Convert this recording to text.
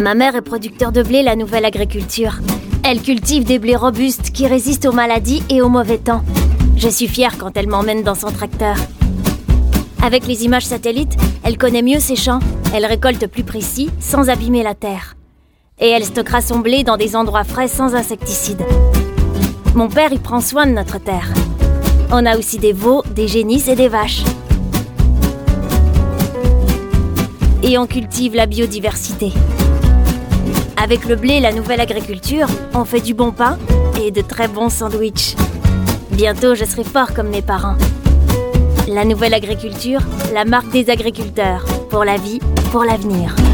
Ma mère est producteur de blé, la nouvelle agriculture. Elle cultive des blés robustes qui résistent aux maladies et au mauvais temps. Je suis fière quand elle m'emmène dans son tracteur. Avec les images satellites, elle connaît mieux ses champs. Elle récolte plus précis, sans abîmer la terre. Et elle stockera son blé dans des endroits frais sans insecticides. Mon père y prend soin de notre terre. On a aussi des veaux, des génisses et des vaches. Et on cultive la biodiversité. Avec le blé, la nouvelle agriculture, on fait du bon pain et de très bons sandwichs. Bientôt, je serai fort comme mes parents. La nouvelle agriculture, la marque des agriculteurs. Pour la vie, pour l'avenir.